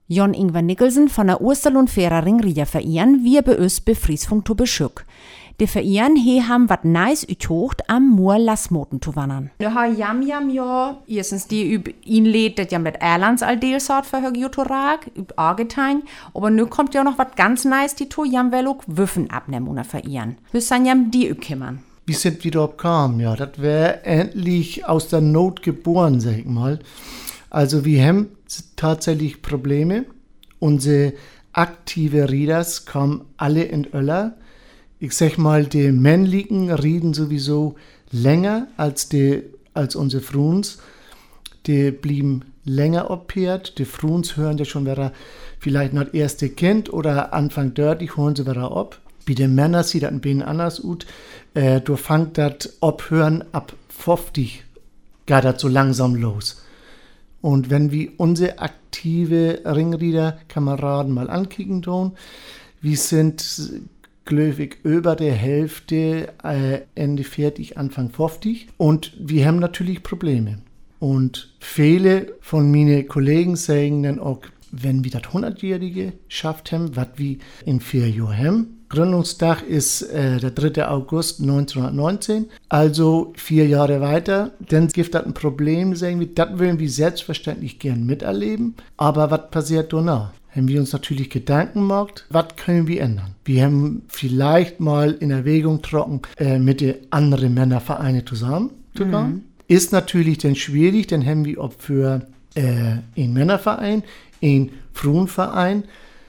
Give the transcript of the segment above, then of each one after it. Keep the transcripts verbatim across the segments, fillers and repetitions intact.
Jon Ingwer Nicholson von der Osterlund Fährer Ringrieder Verein wir bei uns befriesfunk zu beschück. Die Verein he ham wat nice utjocht am Moor Lasmoten zu wandern. Da ha jam jam ja, erstens die üb ihn lädt, dat jam dat Erlands all Deelsort für Hörgiotorag, üb Argetein, aber nu kommt ja noch wat ganz nice, die to jam wel ook Wüffen abnehmen oder Verein. Hüs san jam die üb kümmern. Wie sind wir darauf kamen, ja, das wäre endlich aus der Not geboren, sag ich mal. Also wir haben tatsächlich Probleme. Unsere aktive Rieders kommen alle in Öller. Ich sag mal, die männlichen rieden sowieso länger als, die, als unsere Fruns. Die blieben länger operiert. Die Fruns hören ja schon wieder vielleicht noch das erste Kind oder Anfang dort, die hören sie wieder ab. Wie die Männer sieht das ein bisschen anders aus. Äh, du fängt das Abhören ab fünfzig, geht das so langsam los. Und wenn wir unsere aktive Ringrieder-Kameraden mal ankicken tun, wir sind glücklich über der Hälfte äh, Ende vierzig, Anfang fünfzig. Und wir haben natürlich Probleme. Und viele von meinen Kollegen sagen dann auch, wenn wir das hundertjährige geschafft haben, was wir in vier Jahren haben. Gründungstag ist äh, der dritte August neunzehnhundertneunzehn, also vier Jahre weiter. Dann gibt das ein Problem, sagen wir, das wollen wir selbstverständlich gern miterleben. Aber was passiert danach? Haben wir uns natürlich Gedanken gemacht, was können wir ändern? Wir haben vielleicht mal in Erwägung getroffen, äh, mit den anderen Männervereinen zusammen zu gehen. Mhm. Ist natürlich dann schwierig, dann haben wir auch für äh, einen Männerverein, einen Frauenverein.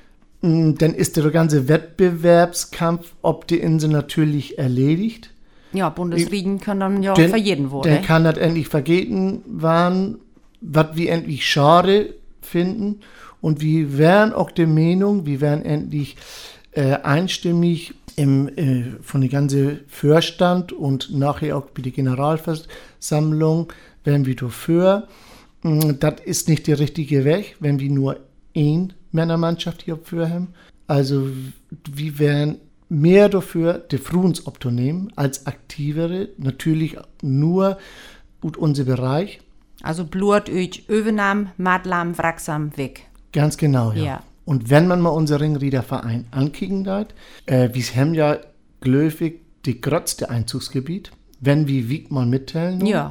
Dann ist der ganze Wettbewerbskampf ob die Insel natürlich erledigt. Ja, Bundesligen können dann ja den, für jeden wohl. Dann kann das endlich vergeben werden, was wir endlich schade finden. Und wir wären auch der Meinung, wir wären endlich äh, einstimmig im, äh, von der ganzen Vorstand und nachher auch bei der Generalversammlung, wären wir dafür. Das ist nicht der richtige Weg, wenn wir nur ein Männermannschaft hier für haben. Also wir wären mehr dafür, die Fruns abzunehmen als aktivere, natürlich nur gut unser Bereich. Also Blut, Öj, Övenam, Madlam, Wracksam, weg. Ganz genau, ja. ja. Und wenn man mal unseren Ringriederverein ankicken darf, äh, wir haben ja glöfig die größte Einzugsgebiet, wenn wir Wieg mal mitteilen. Ja.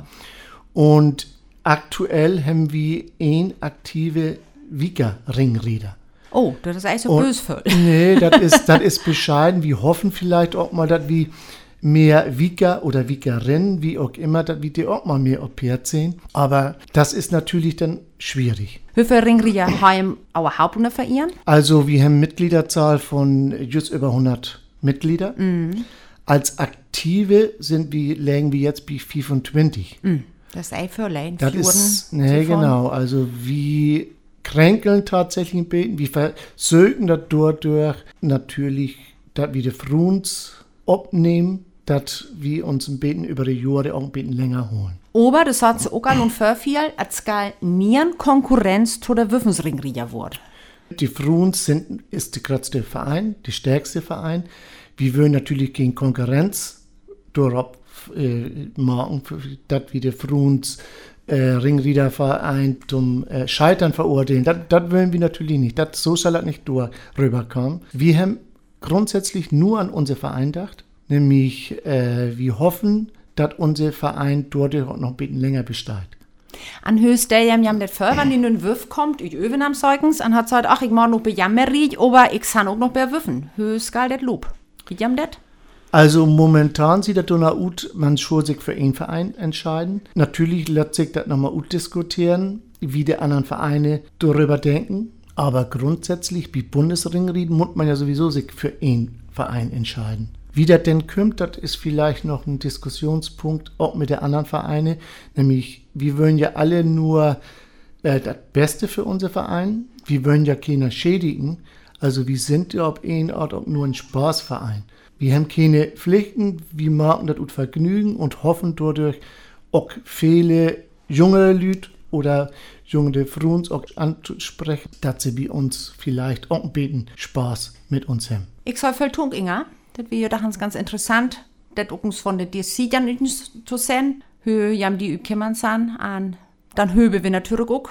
Und aktuell haben wir ein aktive Wieger Ringrieder. Oh, das ist eigentlich so bösvoll. Nee, das ist, das ist bescheiden. Wir hoffen vielleicht auch mal, dass wir mehr Wieger oder Wiegerinnen, wie auch immer, dass wir die auch mal mehr operiert sehen. Aber das ist natürlich dann schwierig. Wie viele Ringrieder haben auch Hauptverein? Also wir haben eine Mitgliederzahl von just über hundert Mitglieder. Mhm. Als Aktive sind wir, liegen wir jetzt bei fünfundzwanzig. Mhm. Das ist ein Fürlein. Das ist, nee, genau. Also wie kränkeln tatsächlich ein bisschen. Wir versuchen das dadurch natürlich, dass wir die Fruns abnehmen, dass wir uns ein bisschen über die Jahre auch ein bisschen länger holen. Aber das hat sich auch und für viel, als gar nie Konkurrenz zu der Wüffensringrieder wurde. Die Fruns sind, ist der größte Verein, der stärkste Verein. Wir wollen natürlich gegen Konkurrenz durch äh, machen, dass wir die Fruns Äh, Ringriederverein zum äh, Scheitern verurteilen. Das, das wollen wir natürlich nicht. Das, so soll das nicht rüberkommen. Wir haben grundsätzlich nur an unser Verein gedacht. Nämlich, äh, wir hoffen, dass unser Verein dort noch ein bisschen länger besteht. An höchster jam jam det für, wenn die nun Wüff kommt, ich öven am Zeugens, an hat gesagt, ach, ich mag noch bei Jammerie, aber ich kann auch noch bei Wüffen. Höchst geil det Lob. Wie jam det? Also momentan sieht das noch aus, man schon sich für einen Verein entscheiden. Natürlich lässt sich das nochmal diskutieren, wie die anderen Vereine darüber denken. Aber grundsätzlich, wie Bundesringrieden, muss man ja sowieso sich für einen Verein entscheiden. Wie das denn kommt, das ist vielleicht noch ein Diskussionspunkt, auch mit den anderen Vereinen. Nämlich, wir wollen ja alle nur äh, das Beste für unseren Verein. Wir wollen ja keiner schädigen. Also wir sind ja auf einen Ort auch nur ein Spaßverein. Wir haben keine Pflichten, wir machen das und Vergnügen und hoffen dadurch auch viele junge Leute oder junge Fruns auch anzusprechen, dass sie bei uns vielleicht auch ein bisschen Spaß mit uns haben. Ich soll viel tun, Inga. Das wäre ja ganz interessant, das uns von der D C zu sehen. Hö jam die kümmern san an, dann höbe wir natürlich auch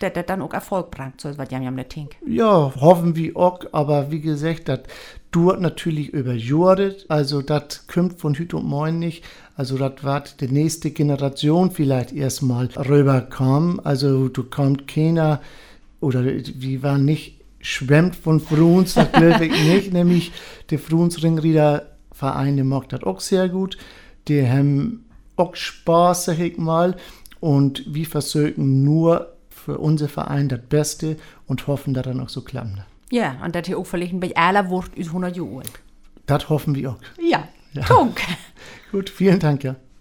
dass das dann auch Erfolg bringt, so was Jam Jam nicht denkt. Ja, hoffen wir auch, aber wie gesagt, das dauert natürlich über Jahre, also das kommt von heute und morgen nicht, also das wird die nächste Generation vielleicht erstmal rüberkommen, also du kommt keiner, oder wir waren nicht schwemmt von Fruns, das glaube ich nicht, nämlich der Fruns Ringriederverein, der macht das auch sehr gut, die haben auch Spaß, sag ich mal, und wir versuchen nur für unser Verein das Beste und hoffen, dass dann auch so klappt. Ja, und das hier auch vielleicht bei aller Wort ist hundert Jahre alt. Das hoffen wir auch. Ja, ja. Danke. Gut, vielen Dank, ja.